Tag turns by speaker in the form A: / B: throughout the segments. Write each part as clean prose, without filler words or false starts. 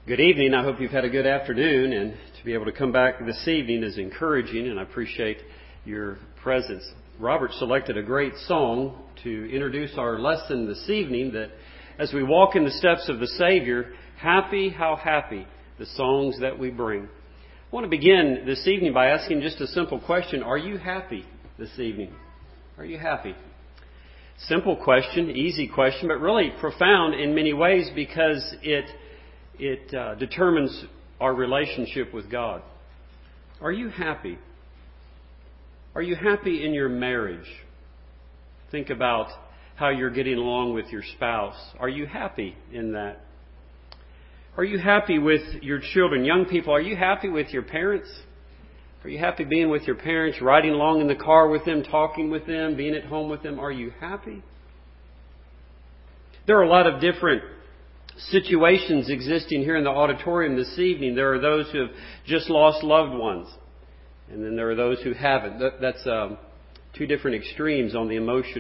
A: Good evening. I hope you've had a good afternoon, and to be able to come back this evening is encouraging, and I appreciate your presence. Robert selected a great song to introduce our lesson this evening, that as we walk in the steps of the Savior, happy, how happy, the songs that we bring. I want to begin this evening by asking just a simple question. Are you happy this evening? Are you happy? Simple question, easy question, but really profound in many ways because it determines our relationship with God. Are you happy? Are you happy in your marriage? Think about how you're getting along with your spouse. Are you happy in that? Are you happy with your children? Young people, are you happy with your parents? Are you happy being with your parents, riding along in the car with them, talking with them, being at home with them? Are you happy? There are a lot of different situations existing here in the auditorium this evening. There are those who have just lost loved ones, and then there are those who haven't. That's two different extremes on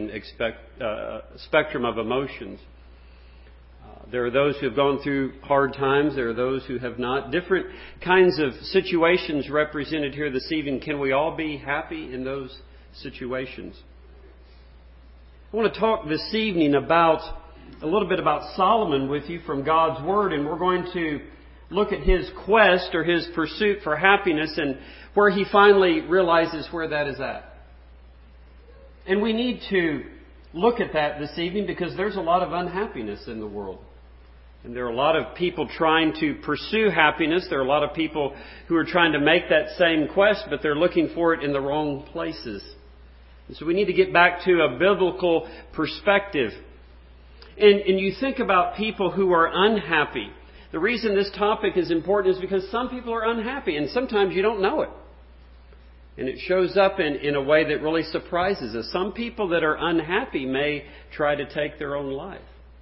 A: the spectrum of emotions. There are those who have gone through hard times. There are those who have not. Different kinds of situations represented here this evening. Can we all be happy in those situations? I want to talk this evening a little bit about Solomon with you from God's Word, and we're going to look at his quest or his pursuit for happiness and where he finally realizes where that is at. And we need to look at that this evening because there's a lot of unhappiness in the world. And there are a lot of people trying to pursue happiness. There are a lot of people who are trying to make that same quest, but they're looking for it in the wrong places. And so we need to get back to a biblical perspective. And you think about people who are unhappy. The reason this topic is important is because some people are unhappy, and sometimes you don't know it. And it shows up in a way that really surprises us. Some people that are unhappy may try to take their own life.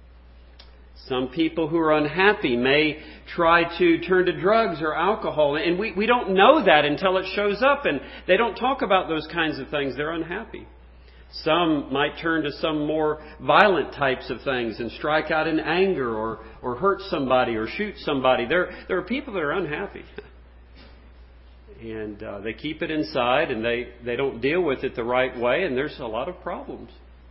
A: Some people who are unhappy may try to turn to drugs or alcohol. And we don't know that until it shows up, and they don't talk about those kinds of things. They're unhappy. Some might turn to some more violent types of things and strike out in anger or hurt somebody or shoot somebody. There are people that are unhappy. And they keep it inside and they don't deal with it the right way, and there's a lot of problems.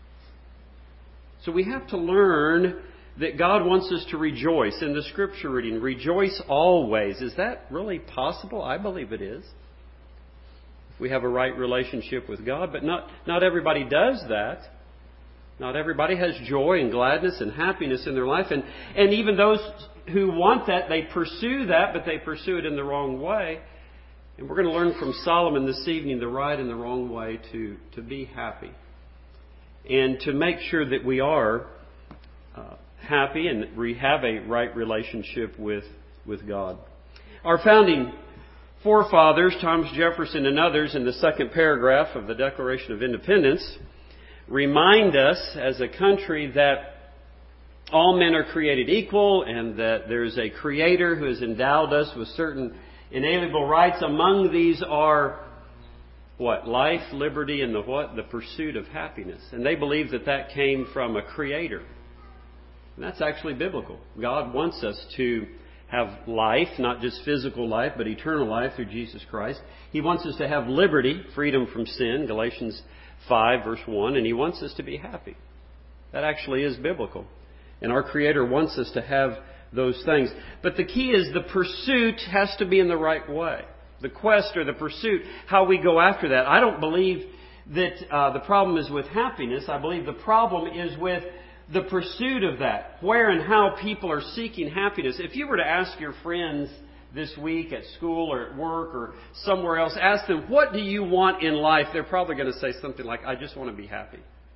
A: So we have to learn that God wants us to rejoice. In the scripture reading, rejoice always. Is that really possible? I believe it is. We have a right relationship with God, but not everybody does that. Not everybody has joy and gladness and happiness in their life. And even those who want that, they pursue that, but they pursue it in the wrong way. And we're going to learn from Solomon this evening the right and the wrong way to be happy. And to make sure that we are happy and we have a right relationship with God. Our founding forefathers, Thomas Jefferson and others, in the second paragraph of the Declaration of Independence, remind us as a country that all men are created equal and that there's a Creator who has endowed us with certain inalienable rights. Among these are what? Life, liberty, and the pursuit of happiness. And they believe that came from a Creator. And that's actually biblical. God wants us to have life, not just physical life, but eternal life through Jesus Christ. He wants us to have liberty, freedom from sin, Galatians 5, verse 1, and He wants us to be happy. That actually is biblical. And our Creator wants us to have those things. But the key is the pursuit has to be in the right way. The quest or the pursuit, how we go after that. I don't believe that the problem is with happiness. I believe the problem is with the pursuit of that, where and how people are seeking happiness. If you were to ask your friends this week at school or at work or somewhere else, ask them, what do you want in life? They're probably going to say something like, I just want to be happy.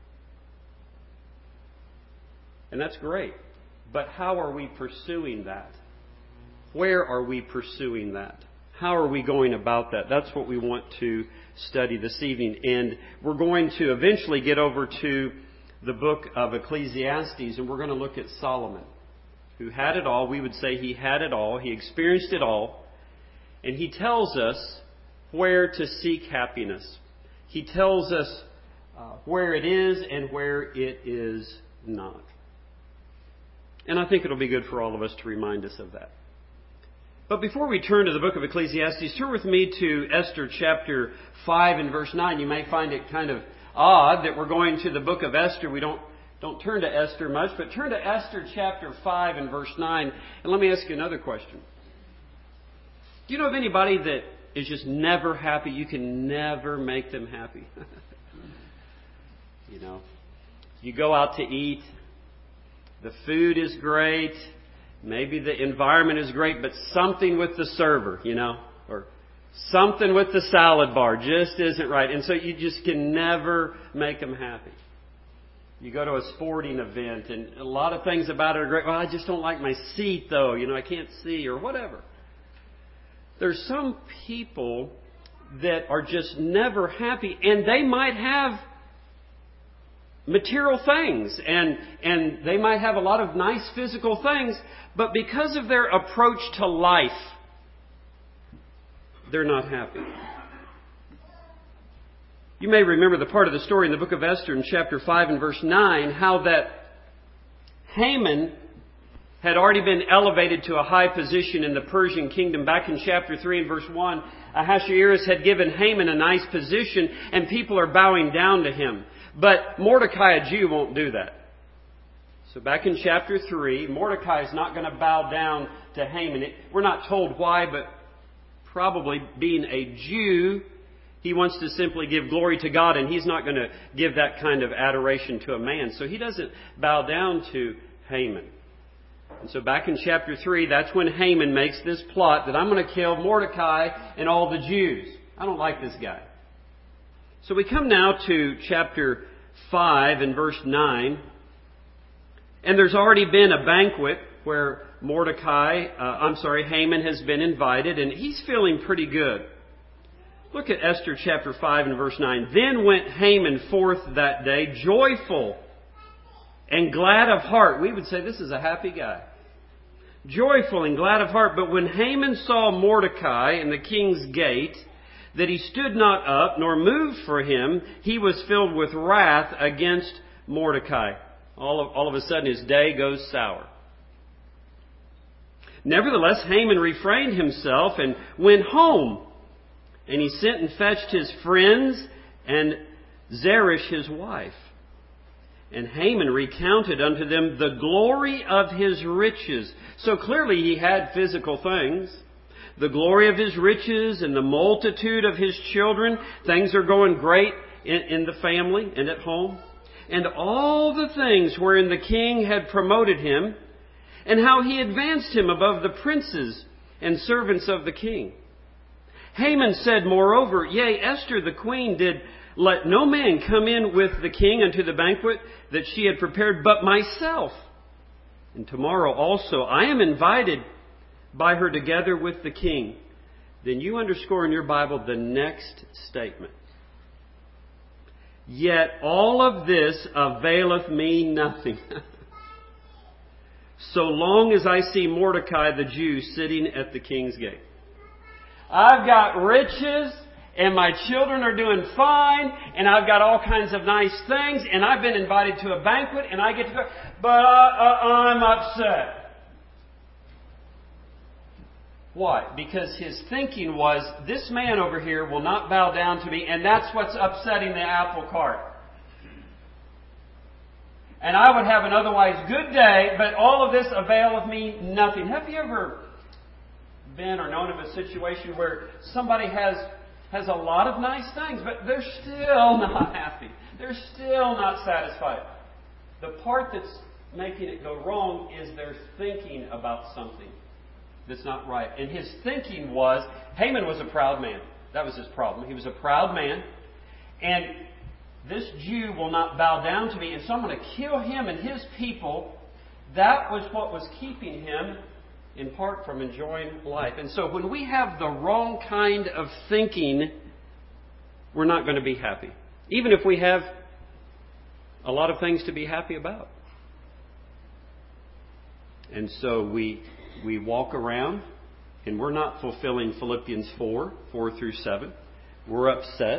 A: And that's great. But how are we pursuing that? Where are we pursuing that? How are we going about that? That's what we want to study this evening. And we're going to eventually get over to the book of Ecclesiastes, and we're going to look at Solomon, who had it all. We would say he had it all. He experienced it all. And he tells us where to seek happiness. He tells us where it is and where it is not. And I think it'll be good for all of us to remind us of that. But before we turn to the book of Ecclesiastes, turn with me to Esther chapter 5 and verse 9. You may find it kind of odd that we're going to the book of Esther. We don't turn to Esther much, but turn to Esther chapter 5 and verse 9. And let me ask you another question. Do you know of anybody that is just never happy? You can never make them happy. You know, you go out to eat, the food is great, maybe the environment is great, but something with the server, or something with the salad bar just isn't right. And so you just can never make them happy. You go to a sporting event and a lot of things about it are great. Well, I just don't like my seat though. I can't see or whatever. There's some people that are just never happy, and they might have material things and they might have a lot of nice physical things, but because of their approach to life, they're not happy. You may remember the part of the story in the book of Esther in chapter 5 and verse 9, how that Haman had already been elevated to a high position in the Persian kingdom. Back in chapter 3 and verse 1, Ahasuerus had given Haman a nice position, and people are bowing down to him. But Mordecai, a Jew, won't do that. So back in chapter 3, Mordecai is not going to bow down to Haman. We're not told why, but probably being a Jew, he wants to simply give glory to God, and he's not going to give that kind of adoration to a man. So he doesn't bow down to Haman. And so back in chapter 3, that's when Haman makes this plot that I'm going to kill Mordecai and all the Jews. I don't like this guy. So we come now to chapter 5 and verse 9. And there's already been a banquet where Haman has been invited, and he's feeling pretty good. Look at Esther chapter 5 and verse 9. Then went Haman forth that day, joyful and glad of heart. We would say this is a happy guy. Joyful and glad of heart. But when Haman saw Mordecai in the king's gate, that he stood not up nor moved for him, he was filled with wrath against Mordecai. All of a sudden his day goes sour. Nevertheless, Haman refrained himself and went home. And he sent and fetched his friends and Zeresh his wife. And Haman recounted unto them the glory of his riches. So clearly he had physical things. The glory of his riches and the multitude of his children. Things are going great in the family and at home. And all the things wherein the king had promoted him, and how he advanced him above the princes and servants of the king. Haman said, moreover, yea, Esther the queen did let no man come in with the king unto the banquet that she had prepared but myself. And tomorrow also I am invited by her together with the king. Then you underscore in your Bible the next statement. Yet all of this availeth me nothing. So long as I see Mordecai the Jew sitting at the king's gate. I've got riches, and my children are doing fine, and I've got all kinds of nice things, and I've been invited to a banquet, and I get to go, but I'm upset. Why? Because his thinking was, this man over here will not bow down to me, and that's what's upsetting the apple cart. And I would have an otherwise good day, but all of this availeth me nothing. Have you ever been or known of a situation where somebody has a lot of nice things, but they're still not happy? They're still not satisfied. The part that's making it go wrong is they're thinking about something that's not right. And his thinking was, Haman was a proud man. That was his problem. He was a proud man. And this Jew will not bow down to me, and so I'm going to kill him and his people. That was what was keeping him in part from enjoying life. And so when we have the wrong kind of thinking, we're not going to be happy. Even if we have a lot of things to be happy about. And so we walk around and we're not fulfilling Philippians 4 through 7. We're upset.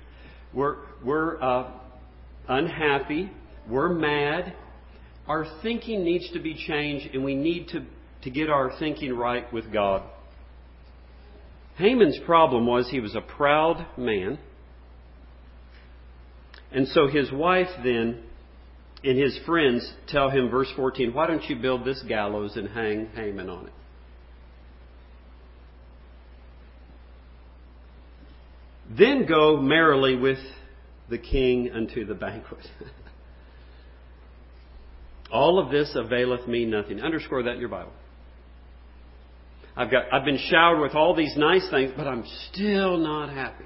A: We're unhappy. We're mad. Our thinking needs to be changed, and we need to get our thinking right with God. Haman's problem was he was a proud man. And so his wife then and his friends tell him, verse 14, why don't you build this gallows and hang Haman on it? Then go merrily with the king unto the banquet. All of this availeth me nothing. Underscore that in your Bible. I've been showered with all these nice things, but I'm still not happy.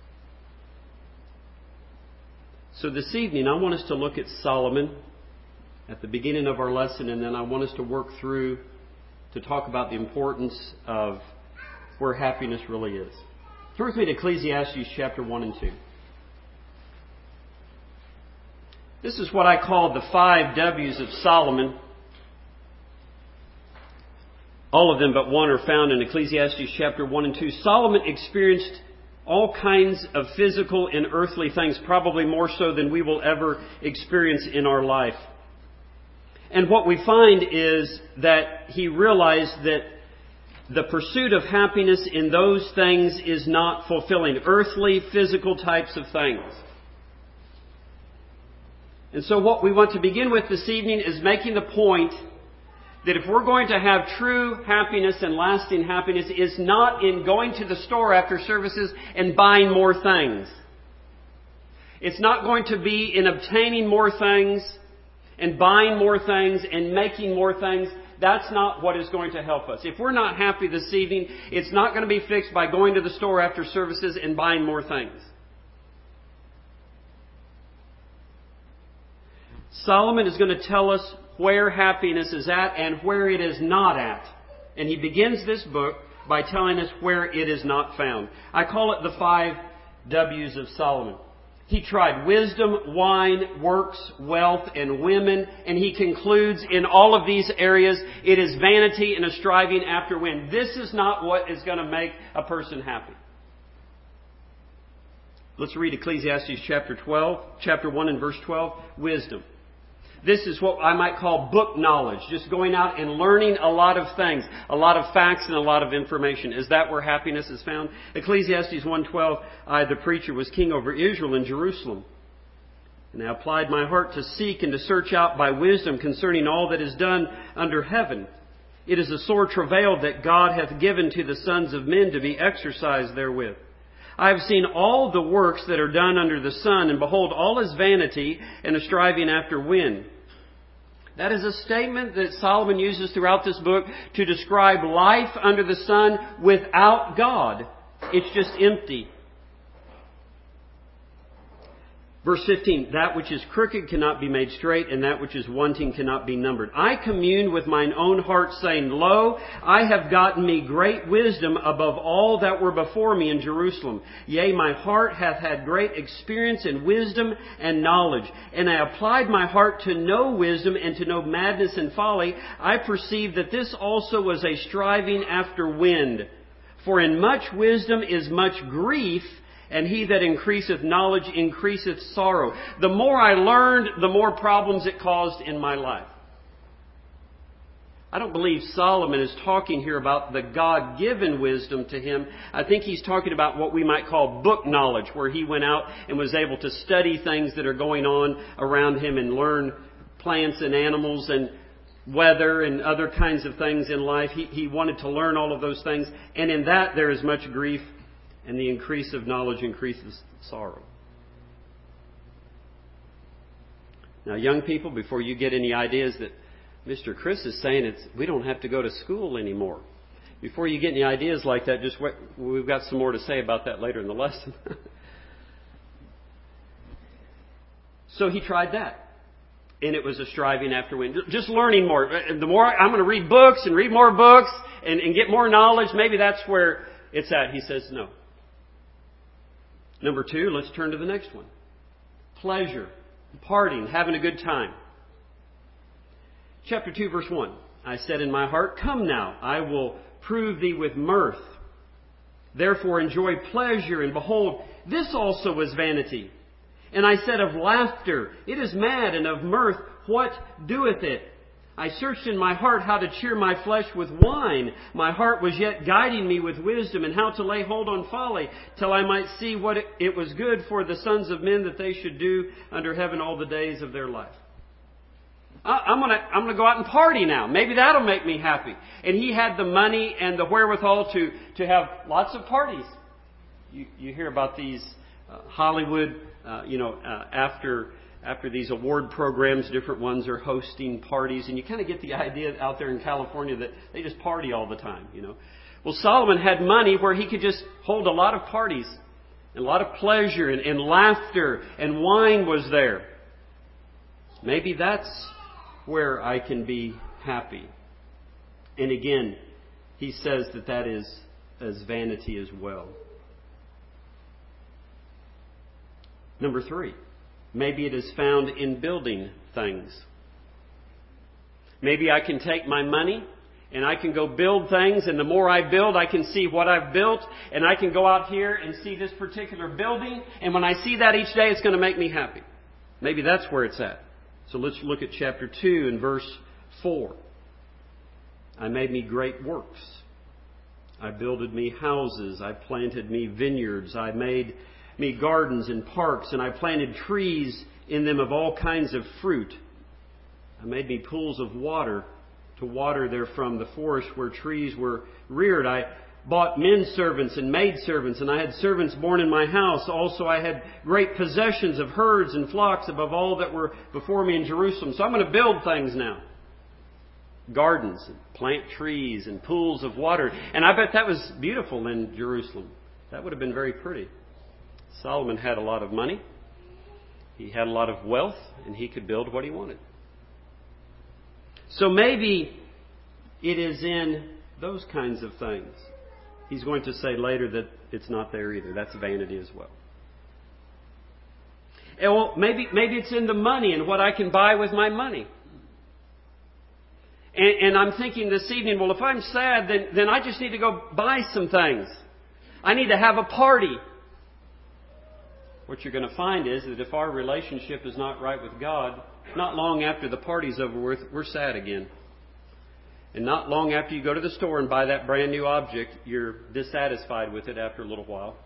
A: So this evening, I want us to look at Solomon at the beginning of our lesson, and then I want us to work through to talk about the importance of where happiness really is. Turn with me to Ecclesiastes chapter 1 and 2. This is what I call the 5 W's of Solomon. All of them but one are found in Ecclesiastes chapter 1 and 2. Solomon experienced all kinds of physical and earthly things, probably more so than we will ever experience in our life. And what we find is that he realized that the pursuit of happiness in those things is not fulfilling. Earthly, physical types of things. And so what we want to begin with this evening is making the point that if we're going to have true happiness and lasting happiness, it's not in going to the store after services and buying more things. It's not going to be in obtaining more things and buying more things and making more things. That's not what is going to help us. If we're not happy this evening, it's not going to be fixed by going to the store after services and buying more things. Solomon is going to tell us where happiness is at and where it is not at. And he begins this book by telling us where it is not found. I call it the 5 W's of Solomon. He tried wisdom, wine, works, wealth, and women. And he concludes in all of these areas, it is vanity and a striving after wind. This is not what is going to make a person happy. Let's read Ecclesiastes chapter 1 and verse 12. Wisdom. This is what I might call book knowledge. Just going out and learning a lot of things. A lot of facts and a lot of information. Is that where happiness is found? Ecclesiastes 1:12. I, the preacher, was king over Israel and Jerusalem. And I applied my heart to seek and to search out by wisdom concerning all that is done under heaven. It is a sore travail that God hath given to the sons of men to be exercised therewith. I have seen all the works that are done under the sun, and behold, all is vanity and a striving after wind. That is a statement that Solomon uses throughout this book to describe life under the sun without God. It's just empty. Verse 15, that which is crooked cannot be made straight, and that which is wanting cannot be numbered. I communed with mine own heart, saying, Lo, I have gotten me great wisdom above all that were before me in Jerusalem. Yea, my heart hath had great experience in wisdom and knowledge. And I applied my heart to know wisdom and to know madness and folly. I perceived that this also was a striving after wind. For in much wisdom is much grief, and he that increaseth knowledge increaseth sorrow. The more I learned, the more problems it caused in my life. I don't believe Solomon is talking here about the God-given wisdom to him. I think he's talking about what we might call book knowledge, where he went out and was able to study things that are going on around him and learn plants and animals and weather and other kinds of things in life. He wanted to learn all of those things. And in that there is much grief, and the increase of knowledge increases sorrow. Now, young people, before you get any ideas that Mr. Chris is saying we don't have to go to school anymore. Before you get any ideas like that, just wait, we've got some more to say about that later in the lesson. So he tried that. And it was a striving after wind. Just learning more. The more I'm going to read books and read more books and get more knowledge, maybe that's where it's at. He says no. Number 2, let's turn to the next one. Pleasure, partying, having a good time. Chapter 2, verse 1. I said in my heart, Come now, I will prove thee with mirth. Therefore enjoy pleasure, and behold, this also was vanity. And I said of laughter, It is mad, and of mirth, what doeth it? I searched in my heart how to cheer my flesh with wine. My heart was yet guiding me with wisdom, and how to lay hold on folly, till I might see what it was good for the sons of men that they should do under heaven all the days of their life. I'm gonna go out and party now. Maybe that'll make me happy. And he had the money and the wherewithal to have lots of parties. You hear about these Hollywood, after these award programs, different ones are hosting parties, and you kind of get the idea out there in California that they just party all the time, Well, Solomon had money where he could just hold a lot of parties, and a lot of pleasure and laughter, and wine was there. Maybe that's where I can be happy. And again, he says that is as vanity as well. Number 3. Maybe it is found in building things. Maybe I can take my money and I can go build things, and the more I build, I can see what I've built, and I can go out here and see this particular building, and when I see that each day, it's going to make me happy. Maybe that's where it's at. So let's look at chapter 2 and verse 4. I made me great works. I builded me houses. I planted me vineyards. I made me gardens and parks, and I planted trees in them of all kinds of fruit. I made me pools of water to water therefrom the forest where trees were reared. I bought men servants and maid servants, and I had servants born in my house. Also I had great possessions of herds and flocks above all that were before me in Jerusalem. So I'm going to build things now. Gardens, and plant trees and pools of water. And I bet that was beautiful in Jerusalem. That would have been very pretty. Solomon had a lot of money. He had a lot of wealth, and he could build what he wanted. So maybe it is in those kinds of things. He's going to say later that it's not there either. That's vanity as well. And well, maybe it's in the money and what I can buy with my money. And I'm thinking this evening, well, if I'm sad, then I just need to go buy some things. I need to have a party. What you're going to find is that if our relationship is not right with God, not long after the party's over with, we're sad again. And not long after you go to the store and buy that brand new object, you're dissatisfied with it after a little while.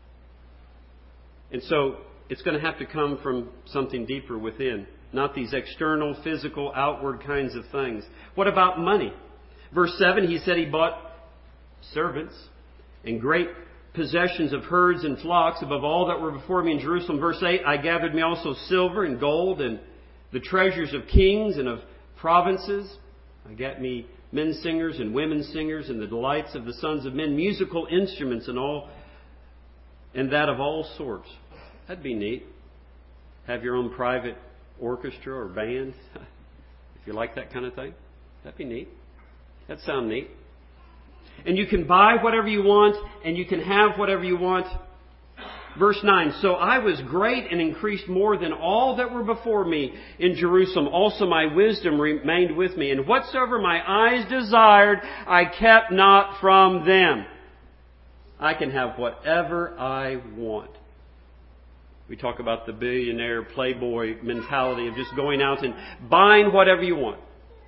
A: And so it's going to have to come from something deeper within, not these external, physical, outward kinds of things. What about money? Verse 7, he said he bought servants and great possessions of herds and flocks above all that were before me in Jerusalem. Verse 8, I gathered me also silver and gold and the treasures of kings and of provinces. I got me men singers and women singers and the delights of the sons of men, musical instruments and all, and that of all sorts. That'd be neat. Have your own private orchestra or band. If you like that kind of thing, that'd be neat. That'd sound neat. And you can buy whatever you want, and you can have whatever you want. Verse 9, so I was great and increased more than all that were before me in Jerusalem. Also my wisdom remained with me. And whatsoever my eyes desired, I kept not from them. I can have whatever I want. We talk about the billionaire playboy mentality of just going out and buying whatever you want.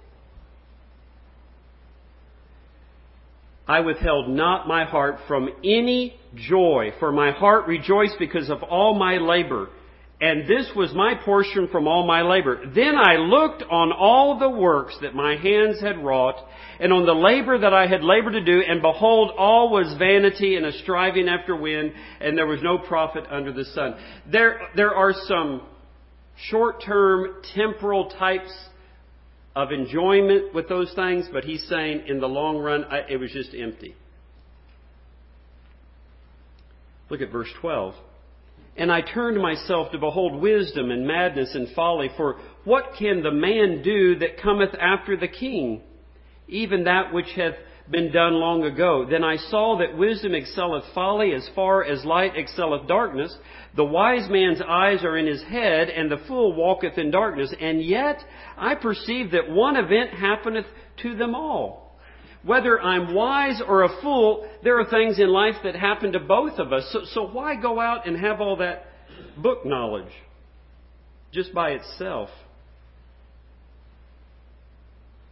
A: I withheld not my heart from any joy, for my heart rejoiced because of all my labor. And this was my portion from all my labor. Then I looked on all the works that my hands had wrought, and on the labor that I had labored to do, and behold, all was vanity and a striving after wind, and there was no profit under the sun. There are some short-term, temporal types of enjoyment with those things, but he's saying in the long run, it was just empty. Look at verse 12. And I turned myself to behold wisdom and madness and folly, for what can the man do that cometh after the king? Even that which hath been done long ago. Then I saw that wisdom excelleth folly as far as light excelleth darkness. The wise man's eyes are in his head, and the fool walketh in darkness. And yet I perceive that one event happeneth to them all. Whether I'm wise or a fool, there are things in life that happen to both of us. So why go out and have all that book knowledge just by itself?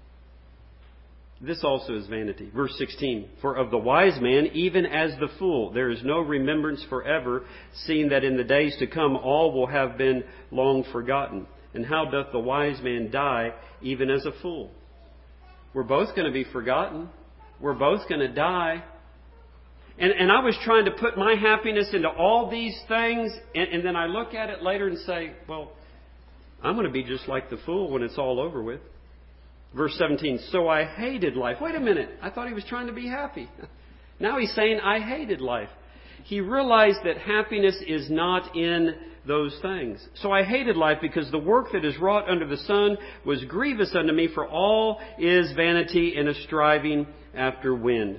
A: This also is vanity. Verse 16, for of the wise man, even as the fool, there is no remembrance forever, seeing that in the days to come all will have been long forgotten. And how doth the wise man die, even as a fool? We're both going to be forgotten. We're both going to die. And I was trying to put my happiness into all these things, and then I look at it later and say, well, I'm going to be just like the fool when it's all over with. Verse 17, so I hated life. Wait a minute. I thought he was trying to be happy. Now he's saying, I hated life. He realized that happiness is not in those things. So I hated life because the work that is wrought under the sun was grievous unto me, for all is vanity and a striving after wind.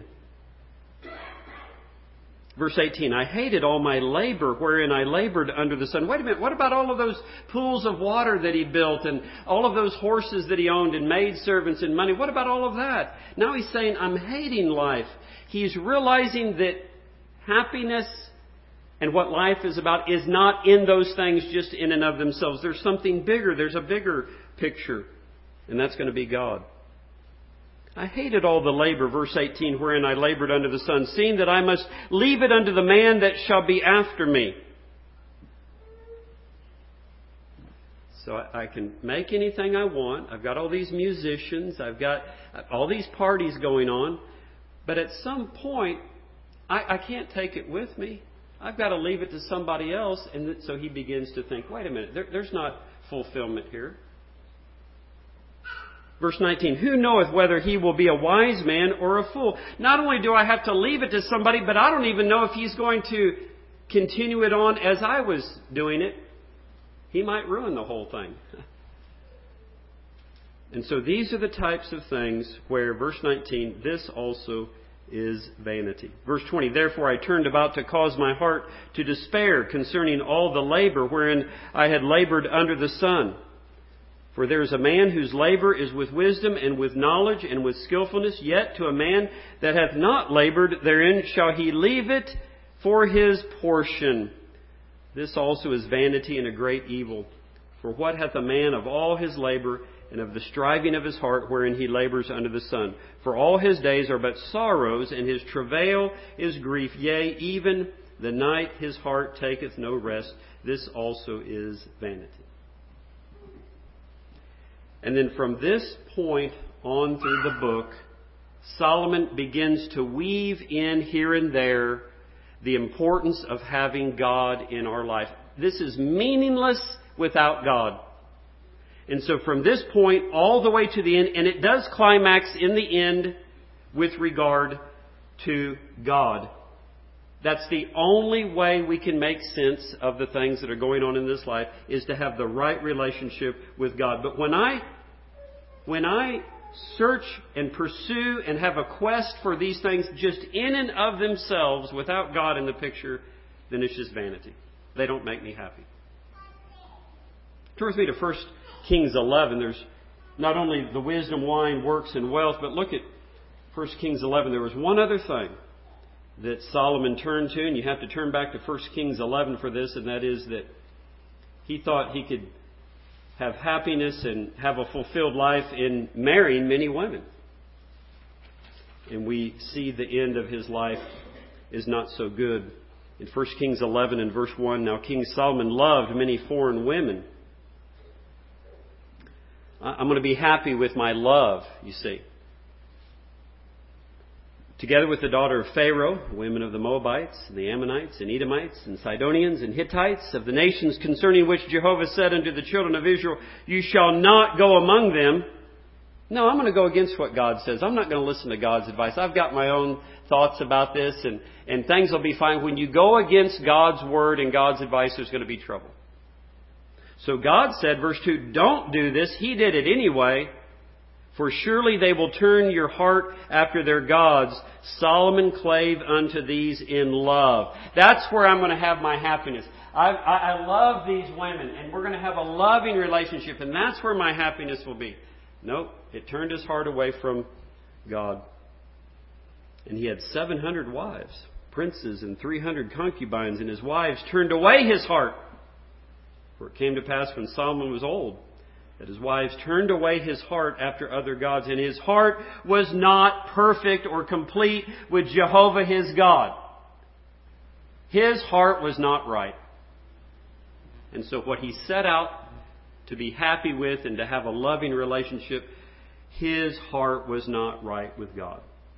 A: Verse 18, I hated all my labor wherein I labored under the sun. Wait a minute, what about all of those pools of water that he built and all of those horses that he owned and maidservants and money? What about all of that? Now he's saying, I'm hating life. He's realizing that happiness and what life is about is not in those things just in and of themselves. There's something bigger. There's a bigger picture. And that's going to be God. I hated all the labor, verse 18, wherein I labored under the sun, seeing that I must leave it unto the man that shall be after me. So I can make anything I want. I've got all these musicians. I've got all these parties going on. But at some point, I can't take it with me. I've got to leave it to somebody else. And so he begins to think, wait a minute, there's not fulfillment here. Verse 19, who knoweth whether he will be a wise man or a fool? Not only do I have to leave it to somebody, but I don't even know if he's going to continue it on as I was doing it. He might ruin the whole thing. And so these are the types of things where, verse 19, this also is vanity. Verse 20, therefore I turned about to cause my heart to despair concerning all the labor wherein I had labored under the sun. For there is a man whose labor is with wisdom and with knowledge and with skillfulness, yet to a man that hath not labored therein shall he leave it for his portion. This also is vanity and a great evil. For what hath a man of all his labor and of the striving of his heart wherein he labors under the sun? For all his days are but sorrows, and his travail is grief. Yea, even the night his heart taketh no rest. This also is vanity. And then from this point on through the book, Solomon begins to weave in here and there the importance of having God in our life. This is meaningless without God. And so from this point all the way to the end, and it does climax in the end with regard to God. That's the only way we can make sense of the things that are going on in this life, is to have the right relationship with God. But when I search and pursue and have a quest for these things just in and of themselves without God in the picture, then it's just vanity. They don't make me happy. Turn with me to 1 Kings 11. There's not only the wisdom, wine, works, and wealth, but look at 1 Kings 11. There was one other thing that Solomon turned to, and you have to turn back to 1 Kings 11 for this, and that is that he thought he could have happiness and have a fulfilled life in marrying many women. And we see the end of his life is not so good. In 1 Kings 11 and verse 1, now King Solomon loved many foreign women. I'm going to be happy with my love, you see. Together with the daughter of Pharaoh, women of the Moabites, and the Ammonites, and Edomites, and Sidonians, and Hittites, of the nations concerning which Jehovah said unto the children of Israel, you shall not go among them. No, I'm going to go against what God says. I'm not going to listen to God's advice. I've got my own thoughts about this, and things will be fine. When you go against God's word and God's advice, there's going to be trouble. So God said, verse 2, don't do this. He did it anyway. For surely they will turn your heart after their gods. Solomon clave unto these in love. That's where I'm going to have my happiness. I love these women, and we're going to have a loving relationship, and that's where my happiness will be. Nope, it turned his heart away from God. And he had 700 wives, princes, and 300 concubines, and his wives turned away his heart. For it came to pass when Solomon was old, that his wives turned away his heart after other gods, and his heart was not perfect or complete with Jehovah his God. His heart was not right. And so what he set out to be happy with and to have a loving relationship, his heart was not right with God.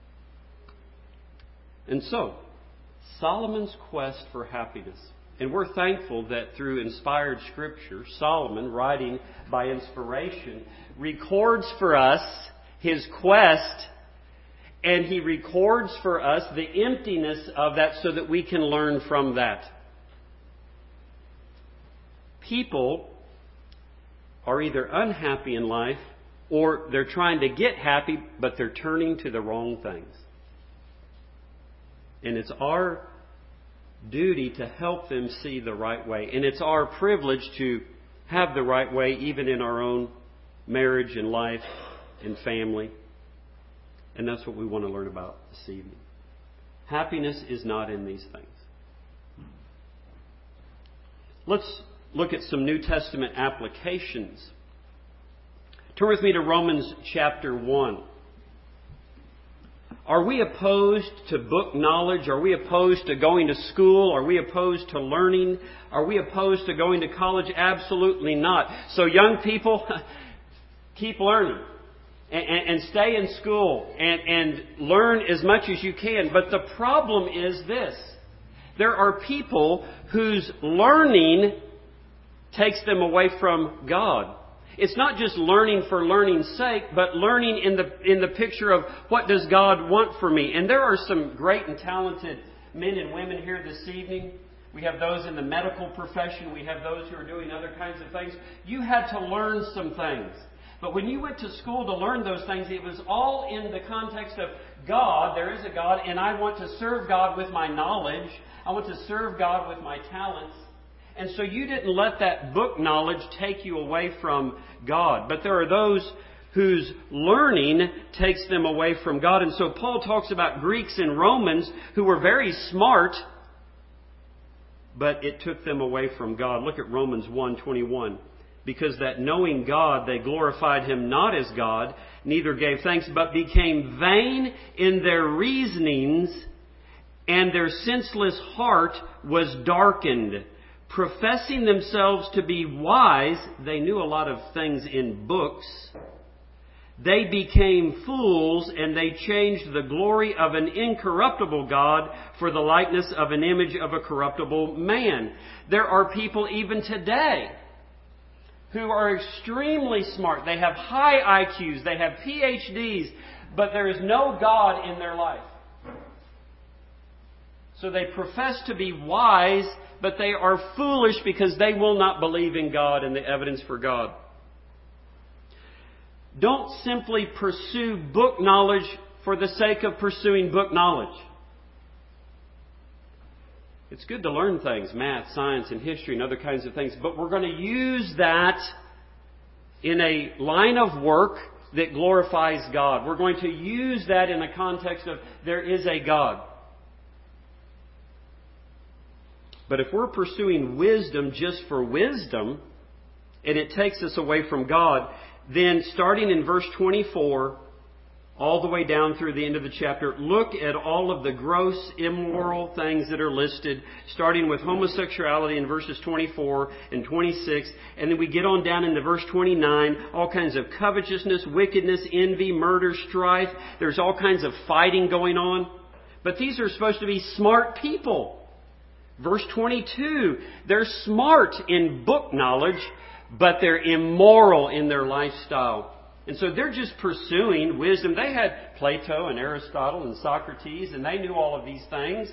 A: And so, Solomon's quest for happiness. And we're thankful that through inspired Scripture, Solomon, writing by inspiration, records for us his quest, and he records for us the emptiness of that so that we can learn from that. People are either unhappy in life or they're trying to get happy, but they're turning to the wrong things. And it's our duty to help them see the right way. And it's our privilege to have the right way even in our own marriage and life and family. And that's what we want to learn about this evening. Happiness is not in these things. Let's look at some New Testament applications. Turn with me to Romans chapter 1. Are we opposed to book knowledge? Are we opposed to going to school? Are we opposed to learning? Are we opposed to going to college? Absolutely not. So young people, keep learning and stay in school and learn as much as you can. But the problem is this. There are people whose learning takes them away from God. It's not just learning for learning's sake, but learning in the picture of what does God want for me. And there are some great and talented men and women here this evening. We have those in the medical profession. We have those who are doing other kinds of things. You had to learn some things. But when you went to school to learn those things, it was all in the context of God. There is a God, and I want to serve God with my knowledge. I want to serve God with my talents. And so you didn't let that book knowledge take you away from God. But there are those whose learning takes them away from God. And so Paul talks about Greeks and Romans who were very smart, but it took them away from God. Look at Romans 1:21. Because that knowing God, they glorified Him not as God, neither gave thanks, but became vain in their reasonings, and their senseless heart was darkened. Professing themselves to be wise, they knew a lot of things in books. They became fools, and they changed the glory of an incorruptible God for the likeness of an image of a corruptible man. There are people even today who are extremely smart. They have high IQs, they have PhDs, but there is no God in their life. So they profess to be wise, but they are foolish because they will not believe in God and the evidence for God. Don't simply pursue book knowledge for the sake of pursuing book knowledge. It's good to learn things, math, science, and history and other kinds of things, but we're going to use that in a line of work that glorifies God. We're going to use that in the context of there is a God. But if we're pursuing wisdom just for wisdom, and it takes us away from God, then starting in verse 24, all the way down through the end of the chapter, look at all of the gross, immoral things that are listed, starting with homosexuality in verses 24 and 26, and then we get on down into verse 29, all kinds of covetousness, wickedness, envy, murder, strife. There's all kinds of fighting going on. But these are supposed to be smart people. Verse 22, they're smart in book knowledge, but they're immoral in their lifestyle. And so they're just pursuing wisdom. They had Plato and Aristotle and Socrates, and they knew all of these things.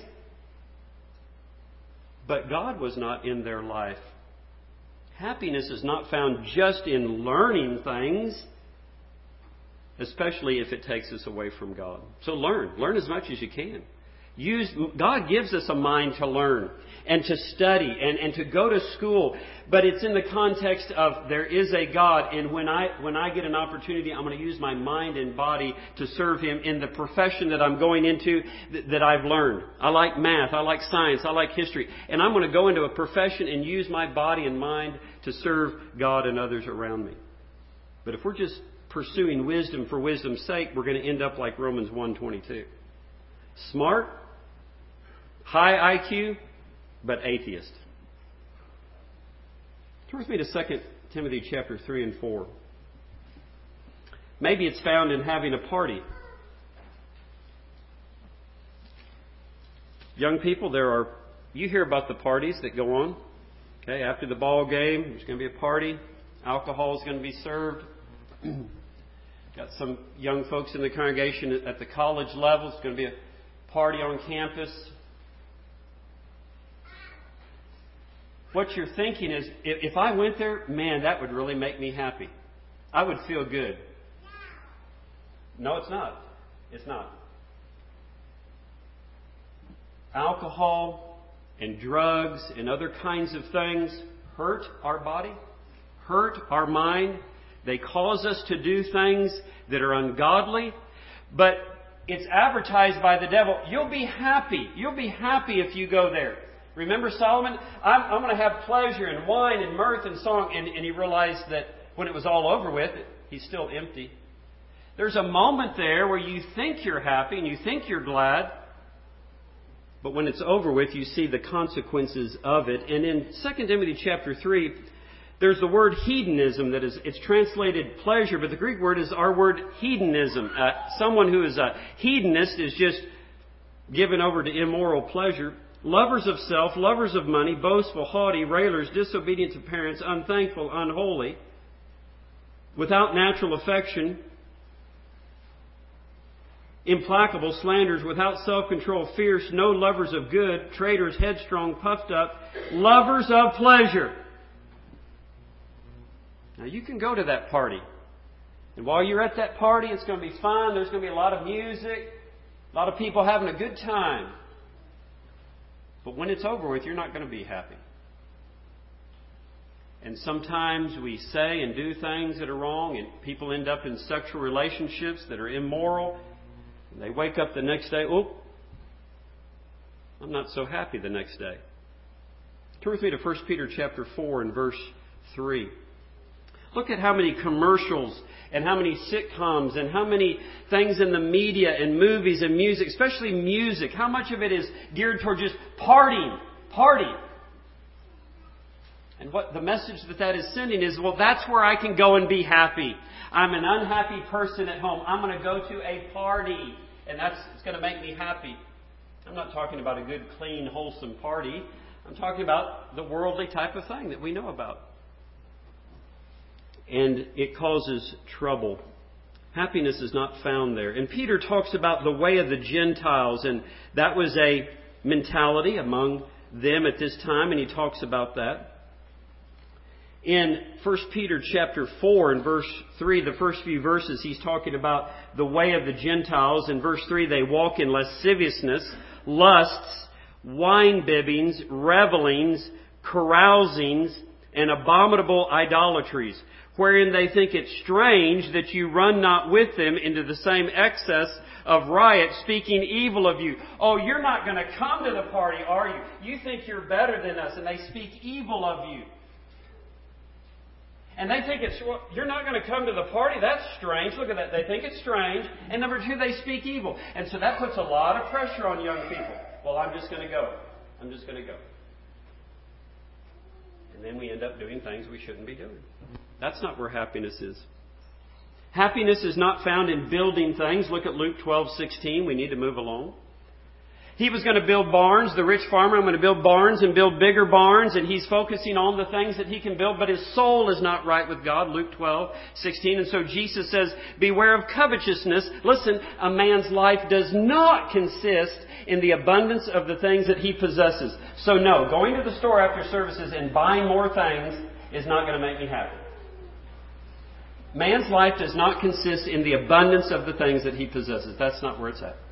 A: But God was not in their life. Happiness is not found just in learning things, especially if it takes us away from God. So learn. Learn as much as you can. God gives us a mind to learn and to study and to go to school. But it's in the context of there is a God, and when I get an opportunity, I'm going to use my mind and body to serve Him in the profession that I'm going into that I've learned. I like math, I like science, I like history. And I'm going to go into a profession and use my body and mind to serve God and others around me. But if we're just pursuing wisdom for wisdom's sake, we're going to end up like Romans 1:22. Smart, high IQ, but atheist. Turn with me to 2 Timothy chapter 3 and 4. Maybe it's found in having a party. Young people, you hear about the parties that go on. Okay, after the ball game, there's going to be a party. Alcohol is going to be served. Got some young folks in the congregation at the college level. It's going to be a party on campus. What you're thinking is, if I went there, man, that would really make me happy. I would feel good. No, it's not. It's not. Alcohol and drugs and other kinds of things hurt our body, hurt our mind. They cause us to do things that are ungodly, but it's advertised by the devil. You'll be happy. You'll be happy if you go there. Remember Solomon? I'm going to have pleasure and wine and mirth and song. And he realized that when it was all over with, he's still empty. There's a moment there where you think you're happy and you think you're glad. But when it's over with, you see the consequences of it. And in 2 Timothy chapter 3, there's the word hedonism it's translated pleasure, but the Greek word is our word hedonism. Someone who is a hedonist is just given over to immoral pleasure. Lovers of self, lovers of money, boastful, haughty, railers, disobedient to parents, unthankful, unholy, without natural affection, implacable, slanderers, without self-control, fierce, no lovers of good, traitors, headstrong, puffed up, lovers of pleasure. Now you can go to that party. And while you're at that party, it's going to be fun. There's going to be a lot of music, a lot of people having a good time. But when it's over with, you're not going to be happy. And sometimes we say and do things that are wrong, and people end up in sexual relationships that are immoral. And they wake up the next day, I'm not so happy the next day. Turn with me to 1 Peter chapter 4 and verse 3. Look at how many commercials and how many sitcoms and how many things in the media and movies and music, especially music, how much of it is geared toward just partying. And what the message that is sending is, that's where I can go and be happy. I'm an unhappy person at home. I'm going to go to a party, and it's going to make me happy. I'm not talking about a good, clean, wholesome party. I'm talking about the worldly type of thing that we know about. And it causes trouble. Happiness is not found there. And Peter talks about the way of the Gentiles, and that was a mentality among them at this time, and he talks about that. In 1 Peter chapter 4 and verse 3, the first few verses, he's talking about the way of the Gentiles. In verse 3, they walk in lasciviousness, lusts, wine-bibbings, revelings, carousings, and abominable idolatries, wherein they think it strange that you run not with them into the same excess of riot, speaking evil of you. Oh, you're not going to come to the party, are you? You think you're better than us, and they speak evil of you. And they think you're not going to come to the party? That's strange. Look at that. They think it's strange. And number two, they speak evil. And so that puts a lot of pressure on young people. Well, I'm just going to go. I'm just going to go. And then we end up doing things we shouldn't be doing. That's not where happiness is. Happiness is not found in building things. Look at Luke 12:16. We need to move along. He was going to build barns, the rich farmer. I'm going to build barns and build bigger barns. And he's focusing on the things that he can build. But his soul is not right with God. Luke 12:16. And so Jesus says, beware of covetousness. Listen, a man's life does not consist in the abundance of the things that he possesses. So no, going to the store after services and buying more things is not going to make me happy. Man's life does not consist in the abundance of the things that he possesses. That's not where it's at.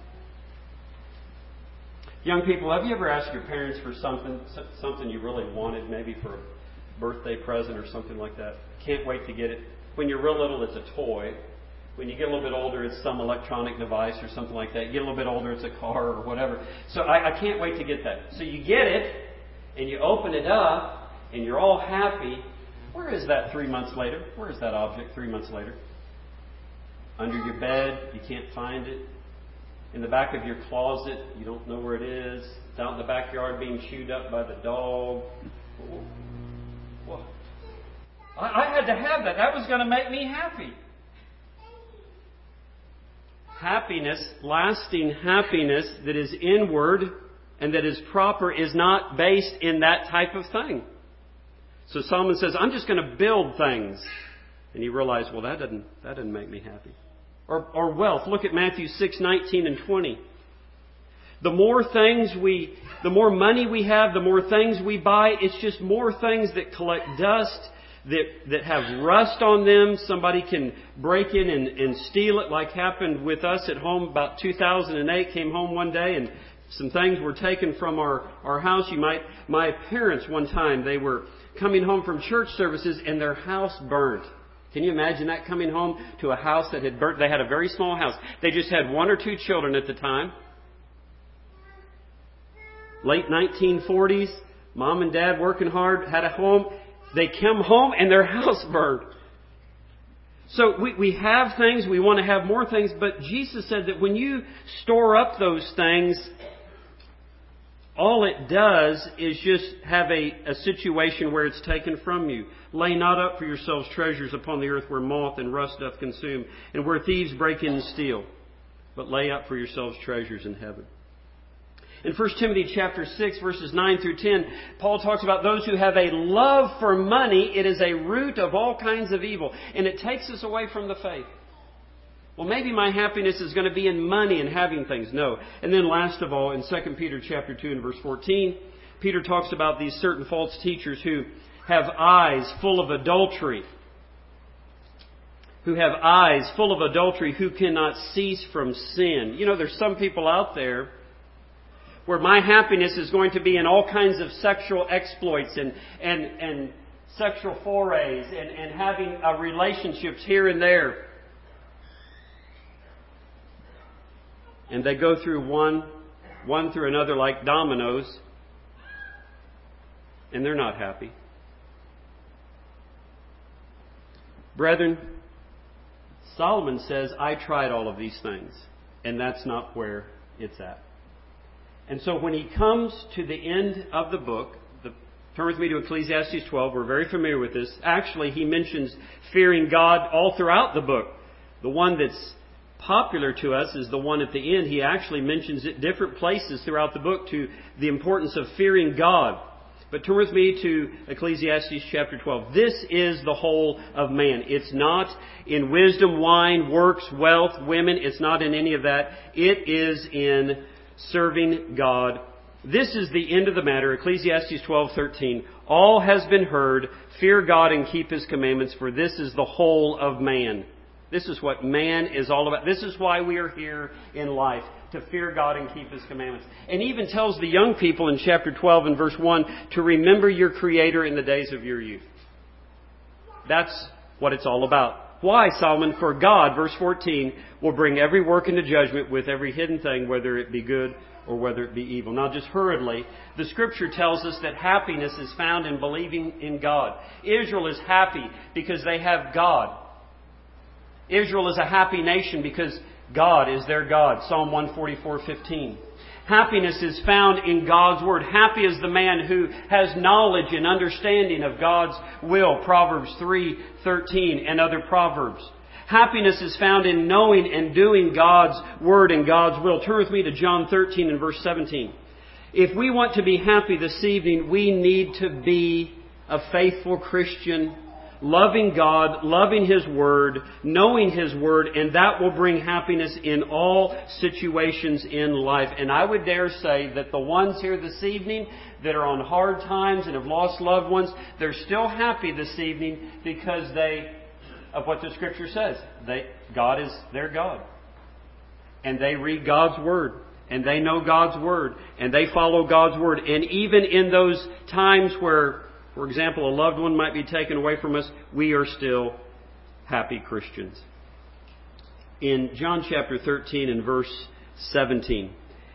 A: Young people, have you ever asked your parents for something you really wanted, maybe for a birthday present or something like that? Can't wait to get it. When you're real little, it's a toy. When you get a little bit older, it's some electronic device or something like that. You get a little bit older, it's a car or whatever. So I can't wait to get that. So you get it, and you open it up, and you're all happy. Where is that 3 months later? Where is that object 3 months later? Under your bed, you can't find it. In the back of your closet, you don't know where it is. It's out in the backyard being chewed up by the dog. Well, I had to have that. That was going to make me happy. Happiness, lasting happiness that is inward and that is proper, is not based in that type of thing. So Solomon says, I'm just going to build things. And you realize, well, that doesn't make me happy. Or wealth. Look at Matthew 6:19 and 20. The more money we have, the more things we buy. It's just more things that collect dust, that have rust on them. Somebody can break in and steal it, like happened with us at home about 2008. Came home one day and some things were taken from our house. My parents one time, they were coming home from church services and their house burnt. Can you imagine that, coming home to a house that had burnt? They had a very small house. They just had 1 or 2 children at the time. Late 1940s, mom and dad working hard, had a home. They come home and their house burned. So we have things, we want to have more things, but Jesus said that when you store up those things, all it does is just have a situation where it's taken from you. Lay not up for yourselves treasures upon the earth where moth and rust doth consume, and where thieves break in and steal. But lay up for yourselves treasures in heaven. In 1 Timothy chapter 6, verses 9 through 10, Paul talks about those who have a love for money. It is a root of all kinds of evil, and it takes us away from the faith. Well, maybe my happiness is going to be in money and having things. No. And then last of all, in 2 Peter chapter 2 and verse 14, Peter talks about these certain false teachers who have eyes full of adultery. Who have eyes full of adultery, who cannot cease from sin. You know, there's some people out there where my happiness is going to be in all kinds of sexual exploits and sexual forays and having relationships here and there. And they go through one through another like dominoes, and they're not happy. Brethren, Solomon says, I tried all of these things, and that's not where it's at. And so when he comes to the end of the book, turn with me to Ecclesiastes 12. We're very familiar with this. Actually, he mentions fearing God all throughout the book. The one that's popular to us is the one at the end. He actually mentions it different places throughout the book to the importance of fearing God. But turn with me to Ecclesiastes chapter 12. This is the whole of man. It's not in wisdom, wine, works, wealth, women. It's not in any of that. It is in serving God. This is the end of the matter. Ecclesiastes 12:13. All has been heard. Fear God and keep His commandments, for this is the whole of man. This is what man is all about. This is why we are here in life, to fear God and keep His commandments. And even tells the young people in chapter 12 and verse 1 to remember your Creator in the days of your youth. That's what it's all about. Why, Solomon? For God, verse 14, will bring every work into judgment with every hidden thing, whether it be good or whether it be evil. Now, just hurriedly, the Scripture tells us that happiness is found in believing in God. Israel is happy because they have God. Israel is a happy nation because God is their God. Psalm 144:15. Happiness is found in God's Word. Happy is the man who has knowledge and understanding of God's will. Proverbs 3:13 and other proverbs. Happiness is found in knowing and doing God's Word and God's will. Turn with me to John 13 and verse 17. If we want to be happy this evening, we need to be a faithful Christian, loving God, loving His Word, knowing His Word, and that will bring happiness in all situations in life. And I would dare say that the ones here this evening that are on hard times and have lost loved ones, they're still happy this evening because of what the Scripture says. God is their God. And they read God's Word. And they know God's Word. And they follow God's Word. And even in those times where, for example, a loved one might be taken away from us, we are still happy Christians. In John chapter 13 and verse 17,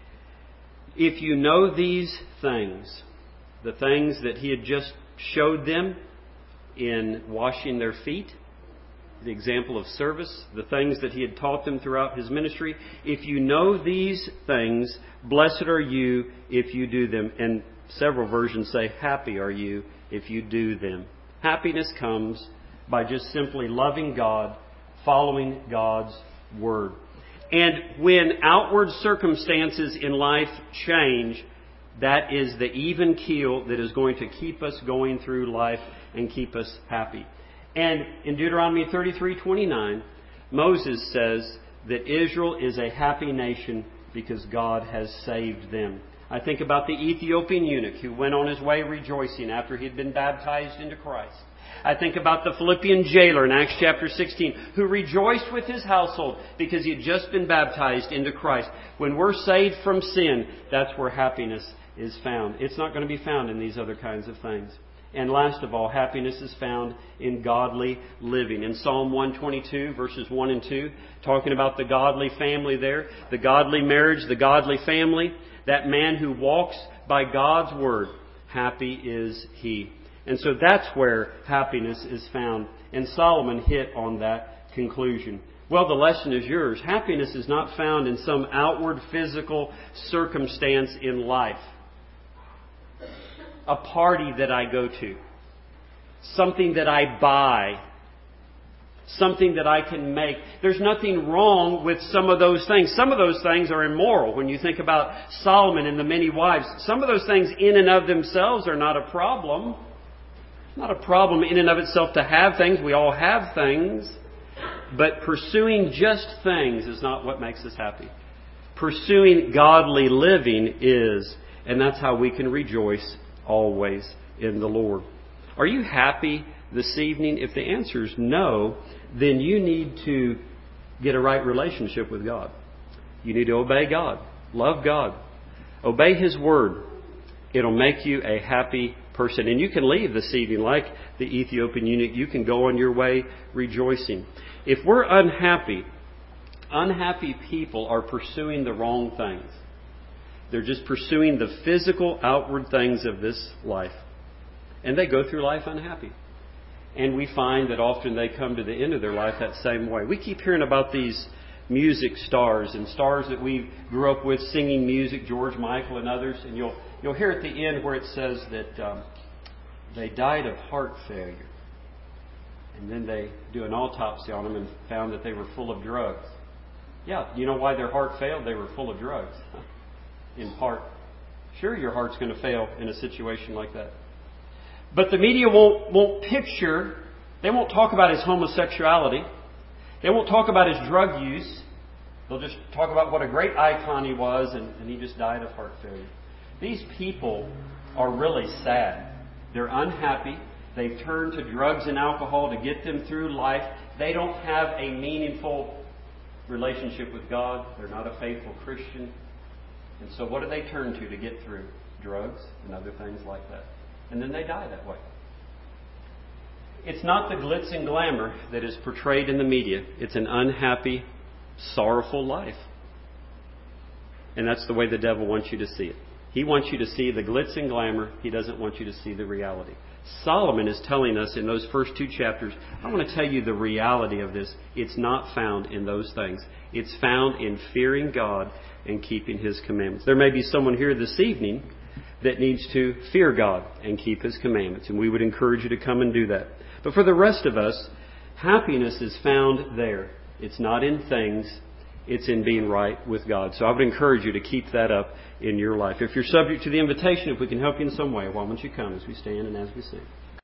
A: if you know these things, the things that He had just showed them, in washing their feet, the example of service, the things that He had taught them throughout His ministry. If you know these things, blessed are you if you do them. And several versions say, happy are you if you do them. Happiness comes by just simply loving God, following God's Word. And when outward circumstances in life change, that is the even keel that is going to keep us going through life and keep us happy. And in Deuteronomy 33:29, Moses says that Israel is a happy nation because God has saved them. I think about the Ethiopian eunuch who went on his way rejoicing after he had been baptized into Christ. I think about the Philippian jailer in Acts chapter 16 who rejoiced with his household because he had just been baptized into Christ. When we're saved from sin, that's where happiness is found. It's not going to be found in these other kinds of things. And last of all, happiness is found in godly living. In Psalm 122, verses 1 and 2, talking about the godly family there, the godly marriage, the godly family, that man who walks by God's Word, happy is he. And so that's where happiness is found. And Solomon hit on that conclusion. Well, the lesson is yours. Happiness is not found in some outward physical circumstance in life. A party that I go to. Something that I buy. Something that I can make. There's nothing wrong with some of those things. Some of those things are immoral. When you think about Solomon and the many wives, some of those things in and of themselves are not a problem. It's not a problem in and of itself to have things. We all have things. But pursuing just things is not what makes us happy. Pursuing godly living is. And that's how we can rejoice always in the Lord. Are you happy this evening? If the answer is no, then you need to get a right relationship with God. You need to obey God. Love God. Obey His Word. It'll make you a happy person. And you can leave this evening like the Ethiopian eunuch. You can go on your way rejoicing. If we're unhappy people are pursuing the wrong things. They're just pursuing the physical, outward things of this life. And they go through life unhappy. And we find that often they come to the end of their life that same way. We keep hearing about these music stars and stars that we grew up with singing music, George Michael and others. And you'll hear at the end where it says that they died of heart failure. And then they do an autopsy on them and found that they were full of drugs. Yeah, you know why their heart failed? They were full of drugs. In part. Sure, your heart's going to fail in a situation like that. But the media won't picture, they won't talk about his homosexuality. They won't talk about his drug use. They'll just talk about what a great icon he was and he just died of heart failure. These people are really sad. They're unhappy. They've turned to drugs and alcohol to get them through life. They don't have a meaningful relationship with God. They're not a faithful Christian. And so what do they turn to get through? Drugs and other things like that. And then they die that way. It's not the glitz and glamour that is portrayed in the media. It's an unhappy, sorrowful life. And that's the way the devil wants you to see it. He wants you to see the glitz and glamour. He doesn't want you to see the reality. Solomon is telling us in those first 2 chapters, I want to tell you the reality of this. It's not found in those things. It's found in fearing God and keeping His commandments. There may be someone here this evening that needs to fear God and keep His commandments. And we would encourage you to come and do that. But for the rest of us, happiness is found there. It's not in things. It's in being right with God. So I would encourage you to keep that up in your life. If you're subject to the invitation, if we can help you in some way, why don't you come as we stand and as we sing.